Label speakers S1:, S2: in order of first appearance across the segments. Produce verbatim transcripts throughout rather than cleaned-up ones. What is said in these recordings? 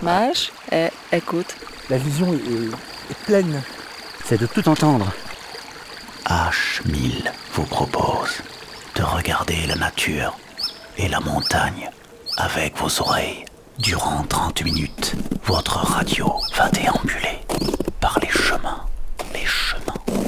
S1: Mage et écoute.
S2: La vision est, est, est pleine.
S3: C'est de tout entendre. H mille vous propose de regarder la nature et la montagne avec vos oreilles. Durant trente minutes, votre radio va déambuler par les chemins, les chemins.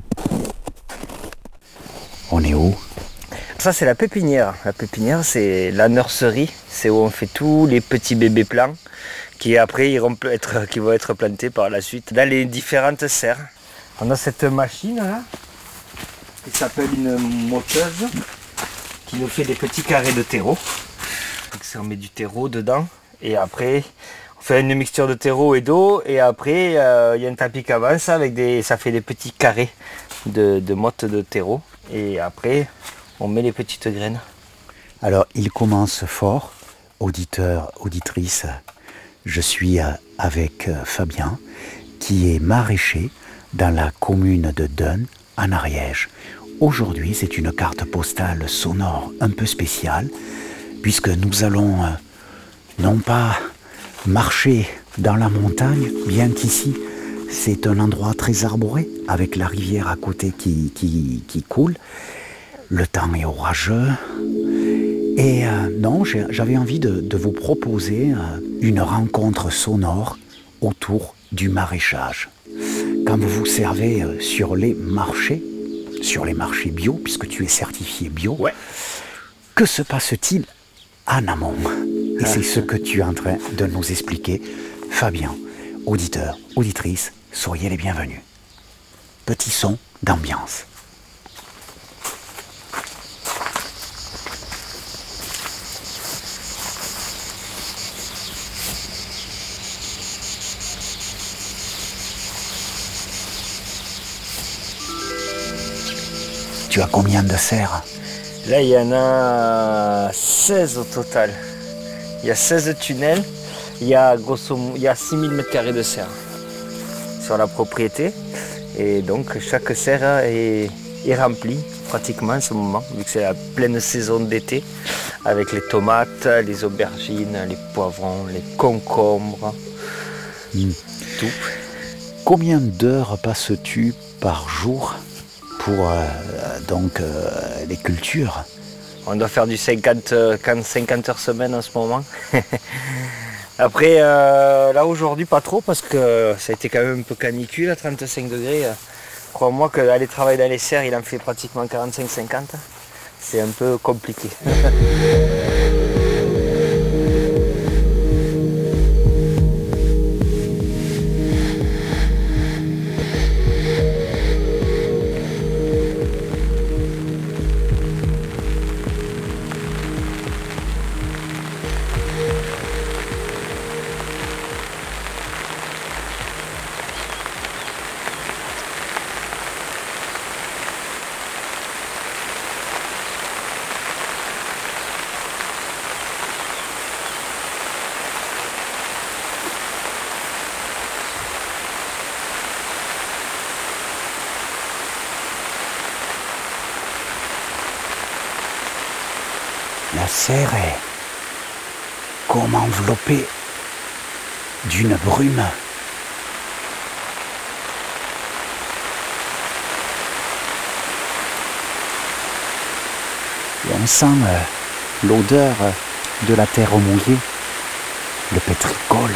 S3: On est où ?
S4: Ça, c'est la pépinière. La pépinière, c'est la nurserie. C'est où on fait tous les petits bébés plants qui après iront être, qui vont être plantés par la suite dans les différentes serres. On a cette machine là, qui s'appelle une moteuse, qui nous fait des petits carrés de terreau. Donc, on met du terreau dedans et après on fait une mixture de terreau et d'eau et après il euh, y a un tapis qui avance avec des, ça fait des petits carrés de, de motte de terreau et après on met les petites graines.
S3: Alors il commence fort, auditeurs, auditrices. Je suis avec Fabien qui est maraîcher dans la commune de Deun en Ariège. Aujourd'hui c'est une carte postale sonore un peu spéciale puisque nous allons euh, non pas marcher dans la montagne, bien qu'ici c'est un endroit très arboré avec la rivière à côté qui, qui, qui coule. Le temps est orageux et euh, non, j'ai, j'avais envie de, de vous proposer euh, une rencontre sonore autour du maraîchage. Quand vous vous servez euh, sur les marchés, sur les marchés bio, puisque tu es certifié bio,
S4: ouais.
S3: Que se passe-t-il en amont ? Et c'est ce que tu es en train de nous expliquer. Fabien, auditeur, auditrice, soyez les bienvenus. Petit son d'ambiance. Tu as combien de serres ?
S4: Là, il y en a seize au total. Il y a seize tunnels. Il y a, grosso modo, il y a six mille mètres carrés de serre sur la propriété. Et donc, chaque serre est, est remplie pratiquement en ce moment, vu que c'est la pleine saison d'été, avec les tomates, les aubergines, les poivrons, les concombres,
S3: mmh.
S4: tout.
S3: Combien d'heures passes-tu par jour pour euh, donc, euh, les cultures ?
S4: On doit faire du cinquante, cinquante heures semaine en ce moment. Après, euh, là aujourd'hui pas trop parce que ça a été quand même un peu canicule à trente-cinq degrés. Crois-moi qu'aller travailler dans les serres, il en fait pratiquement quarante-cinq cinquante. C'est un peu compliqué.
S3: La serre est comme enveloppée d'une brume. Et on sent euh, l'odeur de la terre mouillée, le pétricole.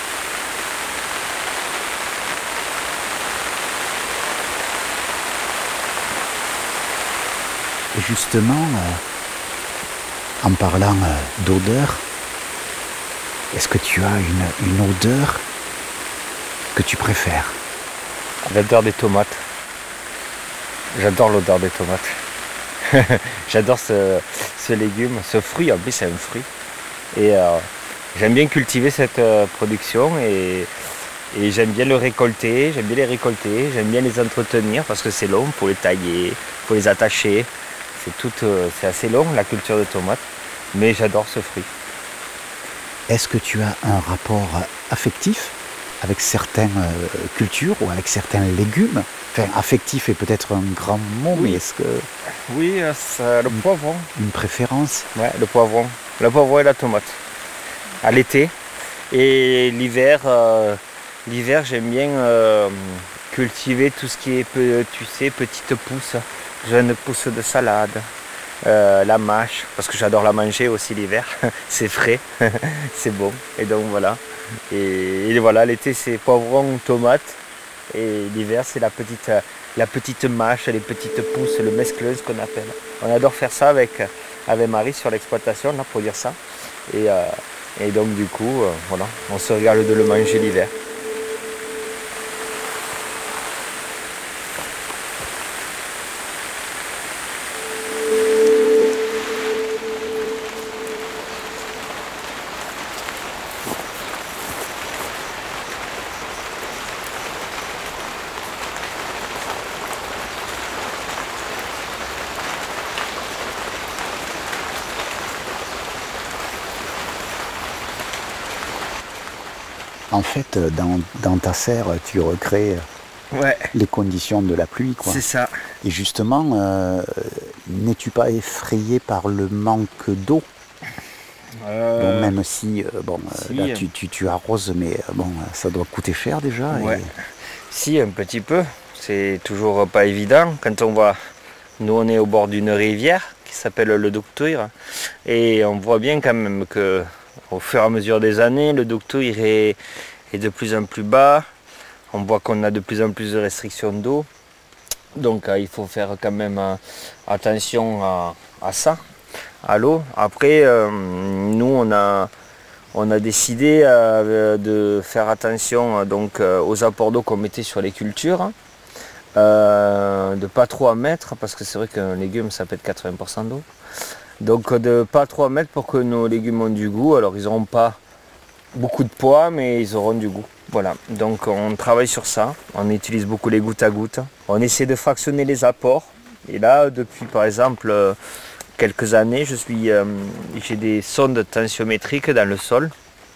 S3: Et justement, euh, en parlant euh, d'odeur, est-ce que tu as une, une odeur que tu préfères ?
S4: L'odeur des tomates. J'adore l'odeur des tomates. J'adore ce, ce légume, ce fruit, en plus c'est un fruit. Et euh, j'aime bien cultiver cette euh, production et, et j'aime bien le récolter, j'aime bien les récolter, j'aime bien les entretenir parce que c'est long, il faut les tailler, il faut les attacher. C'est, tout, euh, c'est assez long la culture de tomates, mais j'adore ce fruit.
S3: Est-ce que tu as un rapport affectif avec certaines euh, cultures ou avec certains légumes ? Enfin, affectif est peut-être un grand mot, oui. Mais est-ce que...
S4: Oui, c'est le poivron.
S3: Une préférence ?
S4: Ouais, le poivron. Le poivron et la tomate. À l'été, Et l'hiver, euh, l'hiver j'aime bien euh, cultiver tout ce qui est, tu sais, petites pousses, jeunes pousses de salade, euh, la mâche, parce que j'adore la manger aussi l'hiver, c'est frais, c'est bon. Et donc voilà. Et, et voilà, l'été c'est poivron, tomate, et l'hiver c'est la petite, la petite mâche, les petites pousses, le mescleuse qu'on appelle. On adore faire ça avec, avec Marie sur l'exploitation, là, pour dire ça. Et, euh, et donc du coup, euh, voilà, on se régale de le manger l'hiver.
S3: En fait, dans, dans ta serre, tu recrées
S4: Ouais,
S3: les conditions de la pluie, quoi.
S4: c'est ça.
S3: Et justement, euh, n'es-tu pas effrayé par le manque d'eau?
S4: Euh,
S3: Bon, même si, euh, bon, euh,
S4: si.
S3: là, tu, tu, tu arroses, mais euh, bon, ça doit coûter cher déjà.
S4: Ouais.
S3: Et...
S4: Si, un petit peu. C'est toujours pas évident. Quand on voit, nous on est au bord d'une rivière qui s'appelle le Douctouir, et on voit bien quand même que au fur et à mesure des années, le Douctouir est, est de plus en plus bas. On voit qu'on a de plus en plus de restrictions d'eau. Donc euh, il faut faire quand même euh, attention à, à ça, à l'eau. Après, euh, nous on a, on a décidé euh, de faire attention euh, donc, euh, aux apports d'eau qu'on mettait sur les cultures. Euh, de ne pas trop en mettre, parce que c'est vrai qu'un légume ça pète quatre-vingts pour cent d'eau. Donc de ne pas trop en mettre pour que nos légumes ont du goût. Alors ils n'auront pas beaucoup de poids, mais ils auront du goût. Voilà, donc on travaille sur ça, on utilise beaucoup les gouttes à gouttes. On essaie de fractionner les apports. Et là, depuis par exemple euh, quelques années, je suis, euh, j'ai des sondes tensiométriques dans le sol.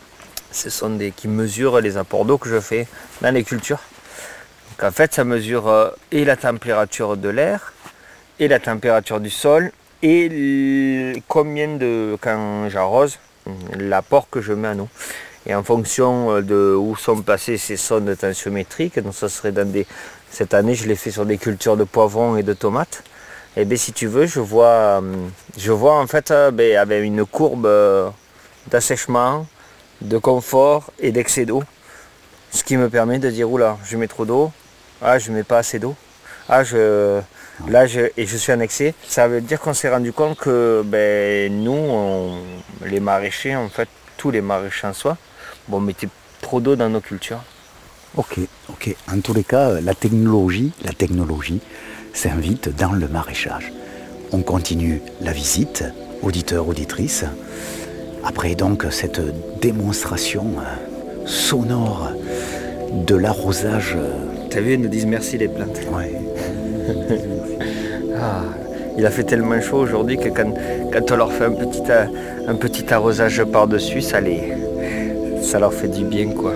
S4: Ce sont des qui mesurent les apports d'eau que je fais dans les cultures. Donc en fait, ça mesure euh, et la température de l'air, et la température du sol, et l- combien de, quand j'arrose, l'apport que je mets en eau. Et en fonction de où sont passées ces sondes tensiométriques, donc ça serait dans des, cette année je l'ai fait sur des cultures de poivrons et de tomates. Et bien si tu veux, je vois, je vois en fait ben, avec une courbe d'assèchement, de confort et d'excès d'eau. Ce qui me permet de dire oula, je mets trop d'eau, ah je mets pas assez d'eau, ah je là je et je suis en excès. Ça veut dire qu'on s'est rendu compte que ben, nous, on, les maraîchers, en fait, tous les maraîchers en soi, bon, on mettait trop d'eau dans nos cultures.
S3: Ok, ok. En tous les cas, la technologie, la technologie s'invite dans le maraîchage. On continue la visite, auditeurs, auditrices. Après donc cette démonstration euh, sonore de l'arrosage. Euh,
S4: T'as vu, ils nous disent merci les plantes.
S3: ouais.
S4: Ah, il a fait tellement chaud aujourd'hui que quand, quand on leur fait un petit, un petit arrosage par-dessus, ça, les, ça leur fait du bien, quoi.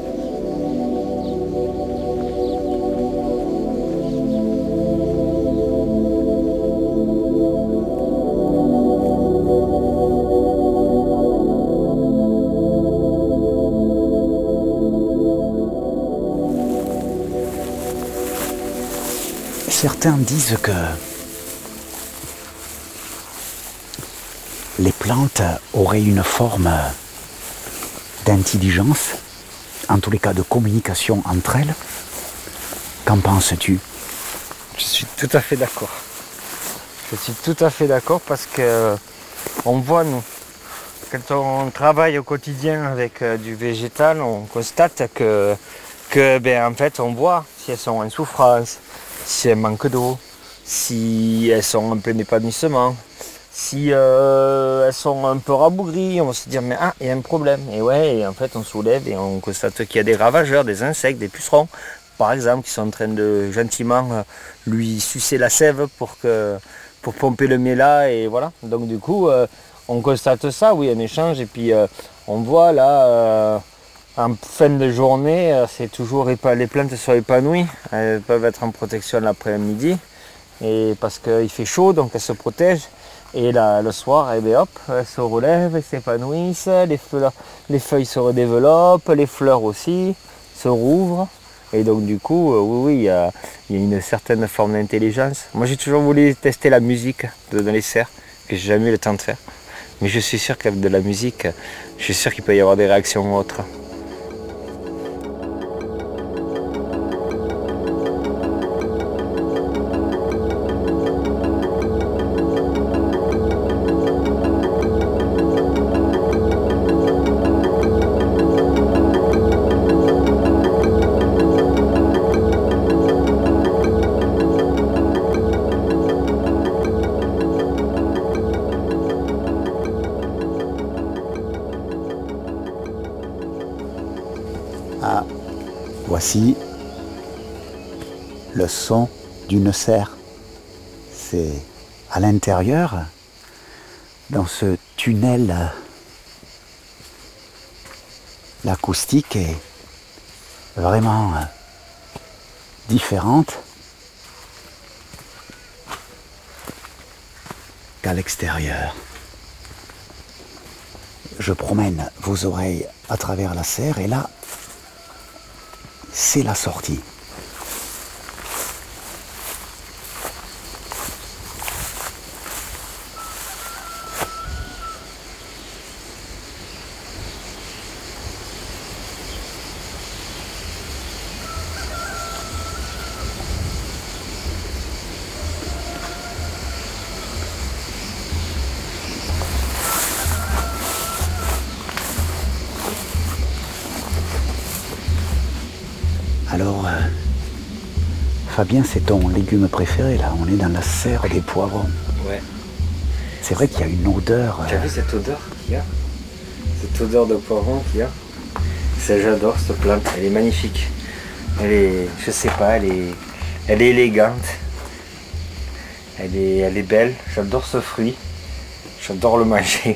S3: Certains disent que les plantes auraient une forme d'intelligence, en tous les cas de communication entre elles. Qu'en penses-tu?
S4: Je suis tout à fait d'accord. Je suis tout à fait d'accord parce que on voit, nous, quand on travaille au quotidien avec euh, du végétal, on constate que, que ben, en fait, on voit si elles sont en souffrance, si elles manquent d'eau, si elles sont en plein épanouissement, si euh, elles sont un peu rabougries, on va se dire mais ah, il y a un problème. Et ouais, et en fait, on soulève et on constate qu'il y a des ravageurs, des insectes, des pucerons, par exemple, qui sont en train de gentiment euh, lui sucer la sève pour, que, pour pomper le méla. Et voilà. Donc du coup, euh, on constate ça, oui, un échange. Et puis euh, on voit là, euh, en fin de journée, euh, c'est toujours épa- les plantes sont épanouies. Elles peuvent être en protection l'après-midi. Et parce qu'il fait chaud, donc elles se protègent. Et là, le soir, eh bien, hop, elles se relèvent, elles s'épanouissent, les, fleurs, les feuilles se redéveloppent, les fleurs aussi se rouvrent. Et donc du coup, euh, oui, oui, il y a, il y a une certaine forme d'intelligence. Moi j'ai toujours voulu tester la musique de- dans les serres, que j'ai jamais eu le temps de faire. Mais je suis sûr qu'avec de la musique, je suis sûr qu'il peut y avoir des réactions autres.
S3: Ah, voici le son d'une serre. C'est à l'intérieur, dans ce tunnel, euh, l'acoustique est vraiment euh, différente qu'à l'extérieur. Je promène vos oreilles à travers la serre et là, c'est la sortie. Alors, euh, Fabien, c'est ton légume préféré là. On est dans la serre des poivrons.
S4: Ouais.
S3: C'est vrai qu'il y a une odeur.
S4: Tu as
S3: euh,
S4: vu cette odeur qu'il y a? Cette odeur de poivron qu'il y a? Ça, j'adore cette plante, elle est magnifique. Elle est, je sais pas, elle est, elle est élégante. Elle est, elle est belle. J'adore ce fruit. J'adore le manger.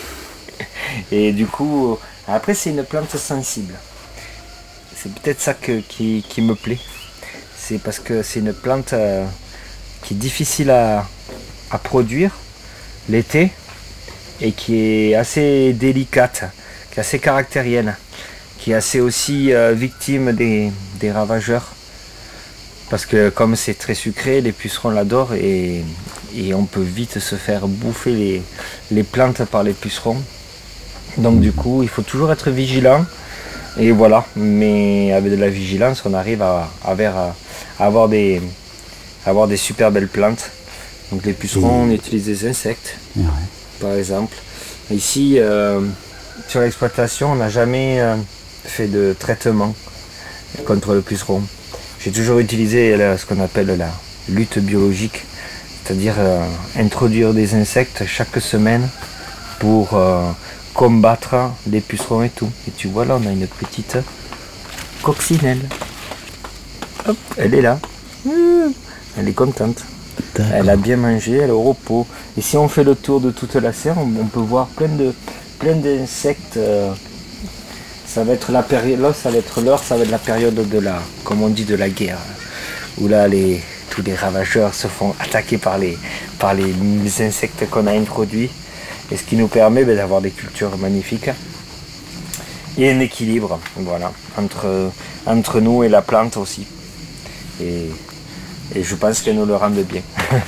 S4: Et du coup, après c'est une plante sensible. C'est peut-être ça que, qui, qui me plaît. C'est parce que c'est une plante euh, qui est difficile à, à produire l'été et qui est assez délicate, qui est assez caractérienne, qui est assez aussi euh, victime des, des ravageurs. Parce que comme c'est très sucré, les pucerons l'adorent et, et on peut vite se faire bouffer les, les plantes par les pucerons. Donc du coup, il faut toujours être vigilant. Et voilà, mais avec de la vigilance, on arrive à, à, vers- à avoir, des, à avoir des super belles plantes. Donc les pucerons, on utilise des insectes,
S3: ouais.
S4: par exemple. Ici, euh, sur l'exploitation, on n'a jamais euh, fait de traitement contre le puceron. J'ai toujours utilisé là, ce qu'on appelle la lutte biologique, c'est-à-dire euh, introduire des insectes chaque semaine pour euh, combattre les pucerons et tout. Et tu vois là, on a une petite coccinelle. Hop, elle est là. Elle est contente. Elle a bien mangé, elle est au repos. Et si on fait le tour de toute la serre, on, on peut voir plein de plein d'insectes. euh, Ça va être la période, là, ça va être l'heure, ça va être la période de la, comme on dit, de la guerre, où là, les, tous les ravageurs se font attaquer par les, par les, les insectes qu'on a introduits, et ce qui nous permet ben, d'avoir des cultures magnifiques et un équilibre, voilà, entre, entre nous et la plante aussi. Et, et je pense qu'elle nous le rende bien.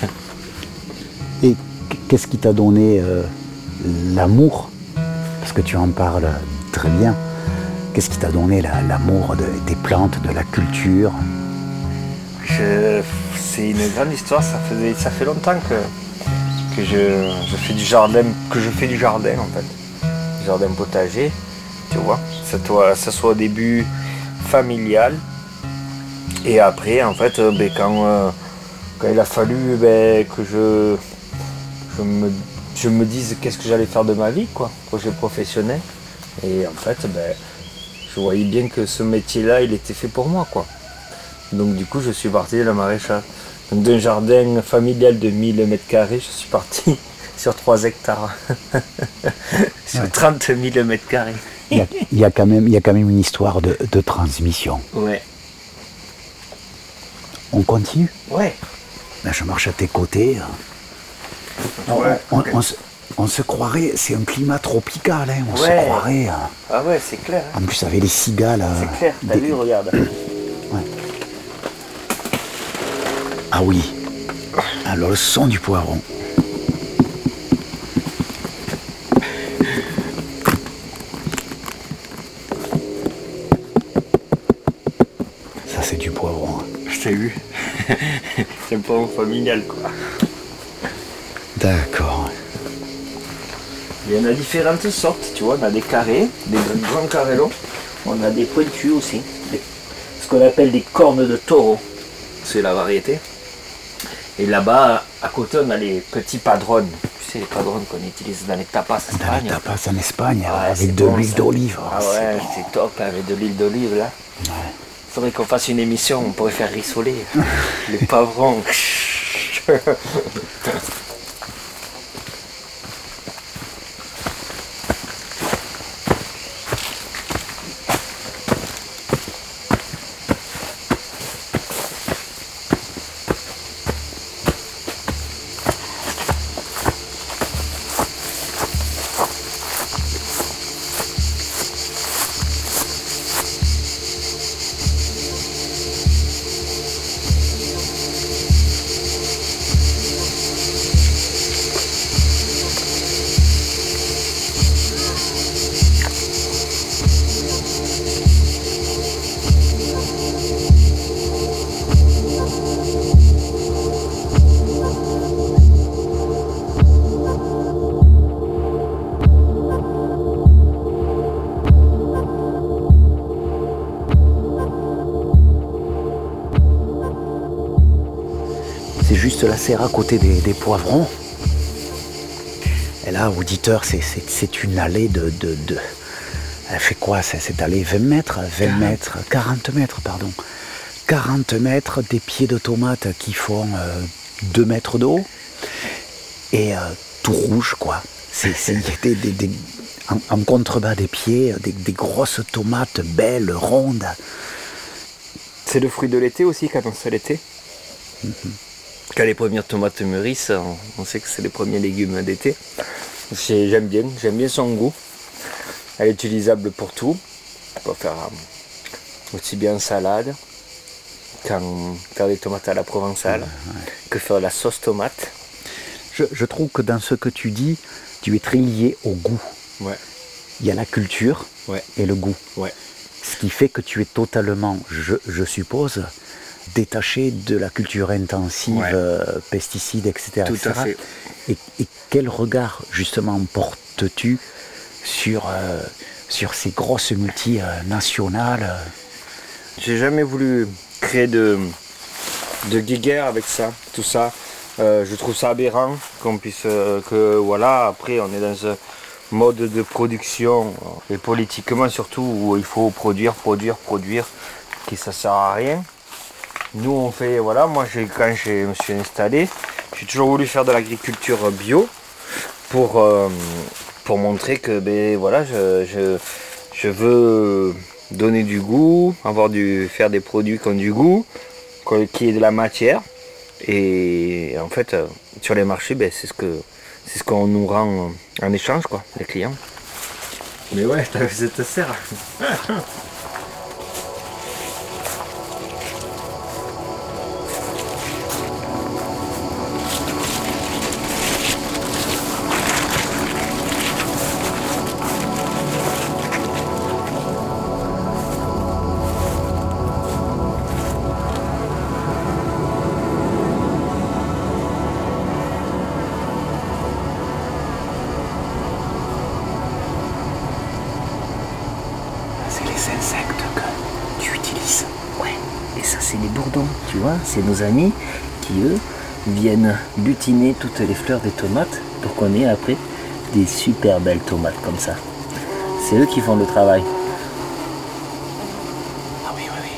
S3: Et qu'est-ce qui t'a donné euh, l'amour? Parce que tu en parles très bien. Qu'est-ce qui t'a donné la- l'amour de- des plantes, de la culture?
S4: Je- C'est une grande histoire, ça, faisait, ça fait longtemps que, que je, je fais du jardin, que je fais du jardin en fait. Du jardin potager, tu vois. Ça soit, ça soit au début familial. Et après, en fait, euh, ben, quand, euh, quand il a fallu ben, que je, je, me, je me dise qu'est-ce que j'allais faire de ma vie, quoi, projet professionnel. Et en fait, ben, je voyais bien que ce métier-là, il était fait pour moi, quoi. Donc du coup, je suis parti de la maraîchage. Donc d'un jardin familial de mille mètres carrés, je suis parti sur trois hectares. Sur
S3: Ouais.
S4: trente mille mètres carrés.
S3: Il y a, il y a quand même, il y a quand même une histoire de, de transmission.
S4: Ouais.
S3: On continue?
S4: Ouais.
S3: Ben, je marche à tes côtés. On,
S4: Ouais.
S3: on- on se, on se croirait, c'est un climat tropical, hein, on
S4: Ouais.
S3: se croirait. hein.
S4: Ah ouais, c'est clair. hein.
S3: En plus, avec les cigales. euh,
S4: C'est clair, t'as
S3: des-
S4: vu, regarde.
S3: Ah oui. Alors, le son du poivron. Ça, c'est du poivron. hein.
S4: Je t'ai vu. C'est un poivron familial, quoi.
S3: D'accord.
S4: Il y en a différentes sortes, tu vois. On a des carrés, des grands carrés longs. On a des pointus aussi. Des- ce qu'on appelle des cornes de taureau. C'est la variété. Et là-bas, à côté, on a les petits padrones. Tu sais, les padrones qu'on utilise dans les tapas en
S3: Dans
S4: Espagne.
S3: les tapas en Espagne,
S4: Ouais,
S3: avec
S4: c'est
S3: de
S4: bon,
S3: l'huile
S4: ça.
S3: d'olive.
S4: Ah
S3: c'est
S4: ouais,
S3: bon.
S4: c'est top avec de l'huile d'olive là. Faudrait qu'on fasse une émission, on pourrait faire rissoler les pavrons.
S3: C'est juste la serre à côté des, des poivrons. Et là, auditeur, c'est, c'est, c'est une allée de, de, de- Elle fait quoi c'est, Cette allée vingt mètres vingt mètres, quarante mètres, pardon. quarante mètres, des pieds de tomates qui font euh, deux mètres d'eau. Et euh, tout rouge, quoi. C'est, c'est des, des, des- en, en contrebas des pieds, des, des grosses tomates belles, rondes.
S4: C'est le fruit de l'été aussi quand on sait l'été. Quand les premières tomates mûrissent, on, on sait que c'est les premiers légumes d'été. C'est- J'aime bien, j'aime bien son goût. Elle est utilisable pour tout. On peut faire euh, aussi bien salade, qu'en faire des tomates à la provençale, que faire la sauce tomate.
S3: Je, je trouve que dans ce que tu dis, tu es très lié au goût.
S4: Ouais.
S3: Il y a la culture
S4: Ouais.
S3: et le goût.
S4: Ouais.
S3: Ce qui fait que tu es totalement, je, je suppose, détaché de la culture intensive,
S4: Ouais.
S3: euh, pesticides, et cetera
S4: Tout
S3: et cetera.
S4: à fait.
S3: Et, et quel regard, justement, portes-tu sur, euh, sur ces grosses multinationales euh,
S4: J'ai jamais voulu créer de, de guéguerre avec ça, tout ça. Euh, je trouve ça aberrant qu'on puisse, euh, que voilà, après on est dans un mode de production euh, et politiquement surtout où il faut produire, produire, produire, qui ça sert à rien. Nous on fait, voilà, moi j'ai, quand je me suis installé, j'ai toujours voulu faire de l'agriculture bio pour, euh, pour montrer que ben voilà, je, je, je veux donner du goût, avoir du, faire des produits qui ont du goût, qui est de la matière. Et en fait, euh, sur les marchés, ben, c'est ce que c'est ce qu'on nous rend euh, en échange, quoi, les clients. Mais ouais, t'as vu cette serre.
S3: C'est les insectes que tu utilises.
S4: Ouais, et ça c'est les bourdons, tu vois, c'est nos amis qui eux viennent butiner toutes les fleurs des tomates pour qu'on ait après des super belles tomates comme ça. C'est eux qui font le travail.
S3: Ah oui, oui, oui.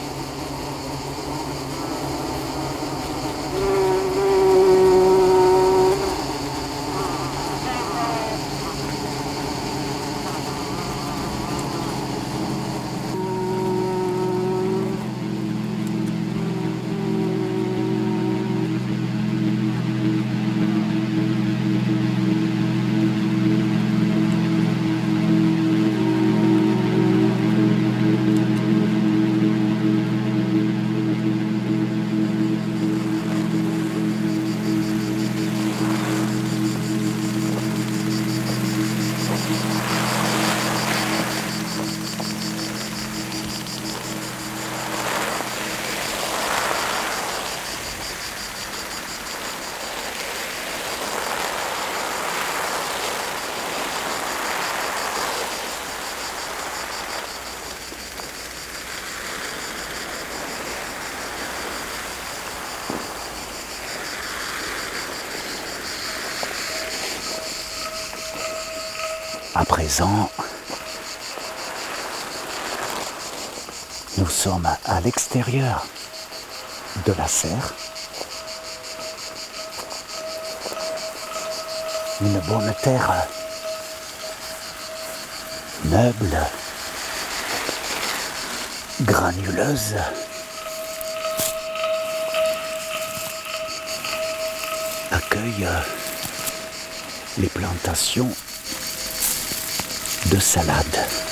S3: présent, nous sommes à l'extérieur de la serre. Une bonne terre meuble, granuleuse, accueille les plantations de salade.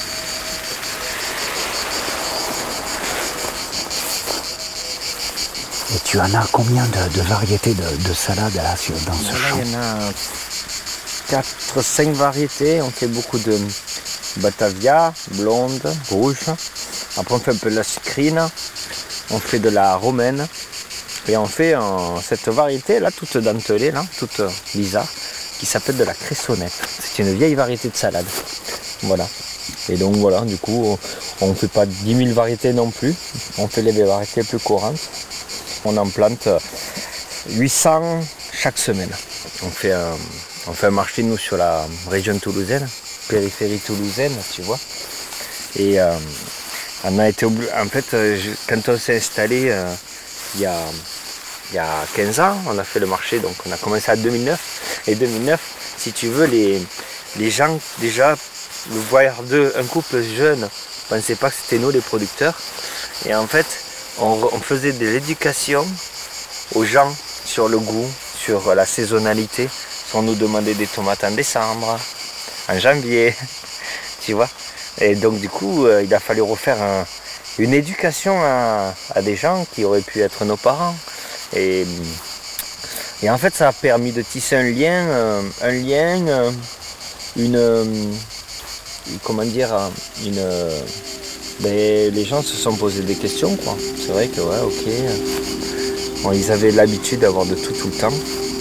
S3: Et tu en as combien de, de variétés de, de salade là, sur, dans ce
S4: Voilà,
S3: champ?
S4: il y en a quatre cinq variétés. On fait beaucoup de Batavia, blonde, rouge. Après on fait un peu de la sucrine. On fait de la romaine. Et on fait euh, cette variété là, toute dentelée, là, toute bizarre, qui s'appelle de la cressonnette. C'est une vieille variété de salade. Voilà. Et donc voilà, du coup, on ne fait pas dix mille variétés non plus. On fait les variétés plus courantes. On en plante huit cents chaque semaine. On fait un, on fait un marché, nous, sur la région toulousaine, périphérie toulousaine, tu vois. Et euh, on a été obligé, en fait, je, quand on s'est installé euh, il, y a, il y a quinze ans, on a fait le marché, donc on a commencé à deux mille neuf. Et deux mille neuf, si tu veux, les, les gens, déjà, le voir deux, un couple jeune, ne pensaient pas que c'était nous les producteurs. Et en fait, on, on faisait de l'éducation aux gens sur le goût, sur la saisonnalité. On nous demandait des tomates en décembre, en janvier, tu vois. Et donc du coup, euh, il a fallu refaire un, une éducation à, à des gens qui auraient pu être nos parents. Et, et en fait, ça a permis de tisser un lien, euh, un lien, euh, une, euh, comment dire, une, euh, ben, les gens se sont posé des questions, quoi. C'est vrai que ouais, ok, bon, ils avaient l'habitude d'avoir de tout tout le temps.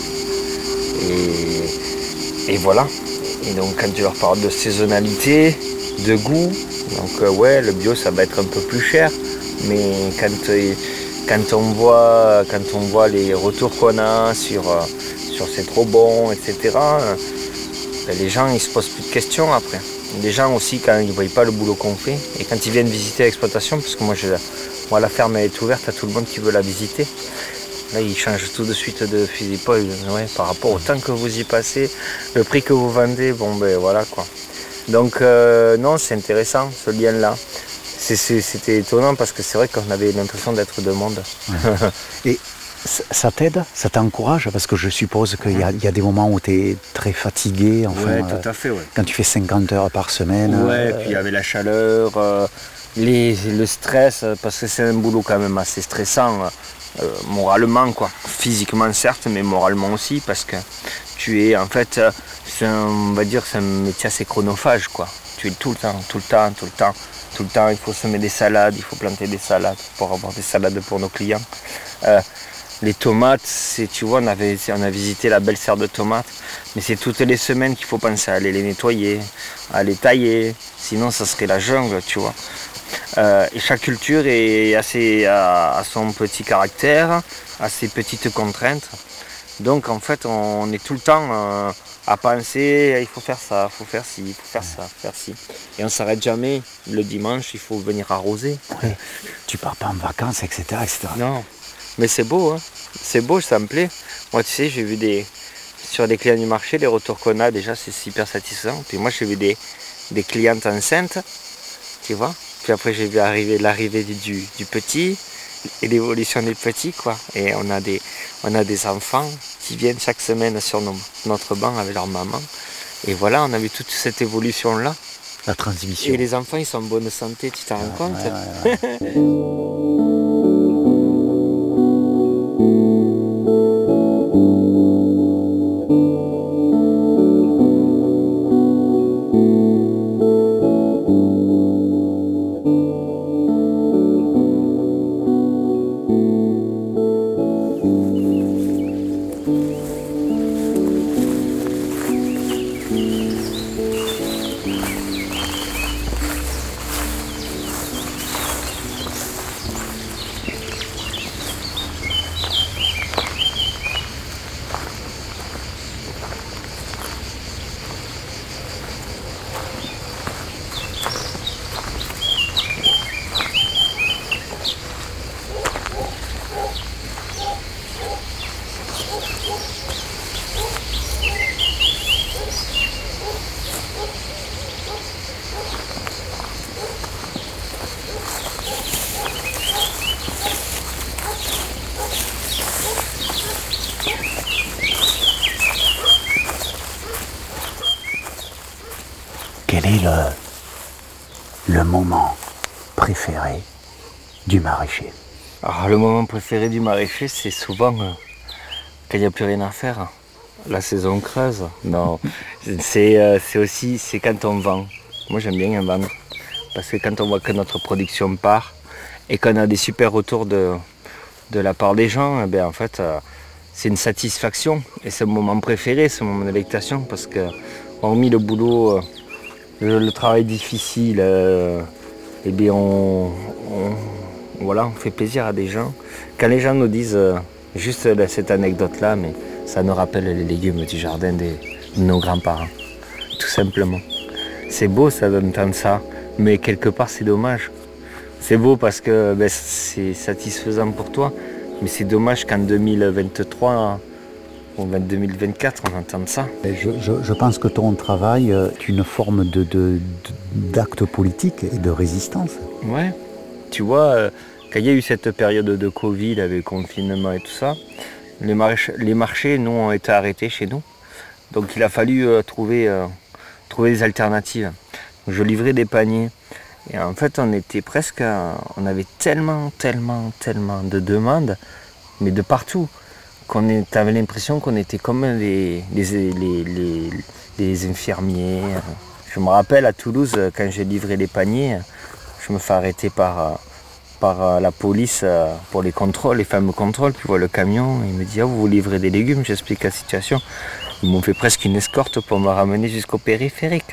S4: Et, et voilà. Et donc quand tu leur parles de saisonnalité, de goût, donc euh, ouais, le bio ça va être un peu plus cher, mais quand, euh, quand, on, voit, quand on voit les retours qu'on a sur, euh, sur c'est trop bon, et cetera, euh, ben, les gens ils se posent plus de questions après. Les gens aussi quand ils ne voient pas le boulot qu'on fait, et quand ils viennent visiter l'exploitation, parce que moi, je, moi la ferme elle est ouverte à tout le monde qui veut la visiter. Là, ils changent tout de suite de fusil d'épaule, ouais, par rapport au temps que vous y passez, le prix que vous vendez, bon ben voilà quoi. Donc euh, non, c'est intéressant ce lien-là. C'est, c'est, c'était étonnant parce que c'est vrai qu'on avait l'impression d'être deux mondes.
S3: Ouais. Et ça t'aide, ça t'encourage, parce que je suppose qu'il y a, il y a des moments où tu es très fatigué, enfin,
S4: ouais, tout à fait, ouais.
S3: Quand tu fais cinquante heures par semaine.
S4: Ouais,
S3: euh...
S4: puis il y avait la chaleur, euh, les, le stress, parce que c'est un boulot quand même assez stressant. Euh, moralement quoi, physiquement certes, mais moralement aussi, parce que tu es en fait, c'est un, on va dire c'est un métier assez chronophage quoi. Tu es tout le temps, tout le temps, tout le temps, tout le temps. Il faut semer des salades, il faut planter des salades pour avoir des salades pour nos clients. Euh, les tomates, c'est, tu vois, on avait, on a visité la belle serre de tomates, mais c'est toutes les semaines qu'il faut penser à aller les nettoyer, à les tailler, sinon ça serait la jungle, tu vois. Euh, et chaque culture est assez, a, a son petit caractère, a ses petites contraintes. Donc en fait on est tout le temps euh, à penser il faut faire ça, il faut faire ci, il faut faire ça, faire ci. Et on ne s'arrête jamais. Le dimanche il faut venir arroser.
S3: Oui. Tu pars pas en vacances, et cetera, et cetera.
S4: Non, mais c'est beau, hein. C'est beau, ça me plaît. Moi tu sais, j'ai vu des sur les clients du marché, les retours qu'on a déjà c'est super satisfaisant. Puis moi j'ai vu des, des clientes enceintes, tu vois. Puis après j'ai vu arriver l'arrivée du, du petit et l'évolution des petits quoi. Et on a des, on a des enfants qui viennent chaque semaine sur nos, notre banc avec leur maman. Et voilà, on a vu toute cette évolution là.
S3: La transmission.
S4: Et les enfants ils sont en bonne santé, tu t'en rends
S3: Ah,
S4: compte?
S3: ouais, ouais, ouais. quel est le, le moment préféré du maraîcher?
S4: Alors, le moment préféré du maraîcher, c'est souvent euh, quand il n'y a plus rien à faire. La saison creuse. Non, c'est euh, c'est aussi c'est quand on vend. Moi, j'aime bien vendre. Parce que quand on voit que notre production part et qu'on a des super retours de, de la part des gens, eh bien, en fait, euh, c'est une satisfaction. Et c'est mon moment préféré, ce moment de délectation. Parce que, hormis le boulot, euh, le, le travail difficile, euh, eh bien, on, on, voilà, on fait plaisir à des gens. Quand les gens nous disent euh, juste euh, cette anecdote-là, mais ça nous rappelle les légumes du jardin des, de nos grands-parents. Tout simplement. C'est beau ça d'entendre ça, mais quelque part c'est dommage. C'est beau parce que ben, c'est satisfaisant pour toi, mais c'est dommage qu'en deux mille vingt-trois ou deux mille vingt-quatre on entende ça.
S3: Je, je, je pense que ton travail est une forme de, de, d'acte politique et de résistance.
S4: Ouais, tu vois, quand il y a eu cette période de Covid avec le confinement et tout ça, les, march- les marchés nous ont été arrêtés chez nous. Donc il a fallu euh, trouver, euh, trouver des alternatives. Je livrais des paniers. Et en fait, on était presque, on avait tellement, tellement, tellement de demandes, mais de partout, qu'on avait l'impression qu'on était comme les, les, les, les, les infirmiers. Je me rappelle à Toulouse, quand j'ai livré les paniers, je me fais arrêter par, par la police pour les contrôles, les fameux contrôles. Puis voit le camion, il me dit ah, vous vous livrez des légumes, j'explique la situation. Ils m'ont fait presque une escorte pour me ramener jusqu'au périphérique.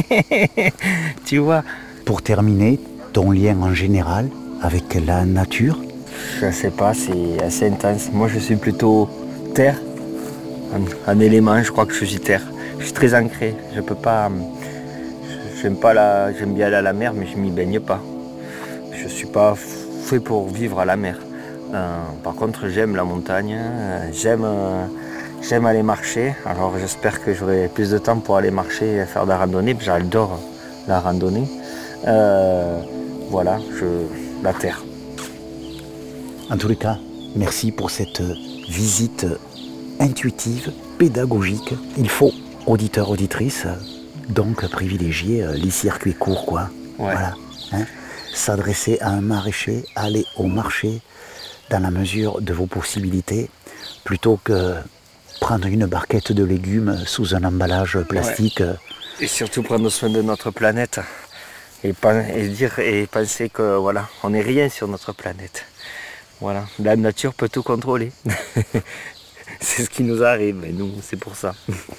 S4: Tu vois.
S3: Pour terminer, ton lien en général avec la nature?
S4: Je sais pas, c'est assez intense. Moi je suis plutôt terre, un, un élément, je crois que je suis terre. Je suis très ancré, je peux pas. J'aime pas la. J'aime bien aller à la mer, mais je m'y baigne pas. Je suis pas fait pour vivre à la mer. Euh, par contre j'aime la montagne, j'aime. Euh, J'aime aller marcher, alors j'espère que j'aurai plus de temps pour aller marcher et faire de la randonnée, j'adore la randonnée. Euh, voilà, je, la terre.
S3: En tous les cas, merci pour cette visite intuitive, pédagogique. Il faut, auditeurs, auditrices, donc privilégier les circuits courts, quoi.
S4: Ouais.
S3: Voilà. Hein. S'adresser à un maraîcher, aller au marché dans la mesure de vos possibilités, plutôt que prendre une barquette de légumes sous un emballage plastique.
S4: Ouais. Et surtout prendre soin de notre planète et, et, dire, et penser que voilà, on n'est rien sur notre planète. Voilà, la nature peut tout contrôler. C'est ce qui nous arrive, et nous, c'est pour ça.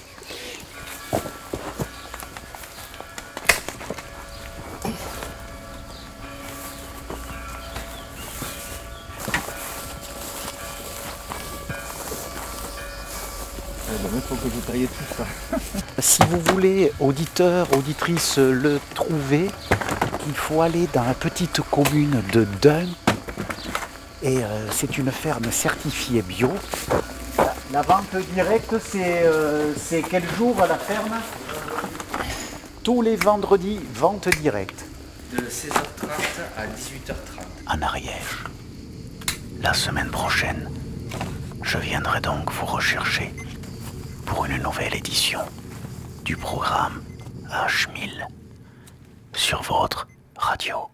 S4: Il faut que vous taillez tout ça.
S3: Si vous voulez, auditeurs, auditrices, le trouver, il faut aller dans la petite commune de Deun. Et euh, c'est une ferme certifiée bio. La vente directe, c'est euh, c'est quel jour à la ferme? Tous les vendredis, vente directe.
S4: De seize heures trente à dix-huit heures trente.
S3: En Ariège. La semaine prochaine, je viendrai donc vous rechercher pour une nouvelle édition du programme H mille sur votre radio.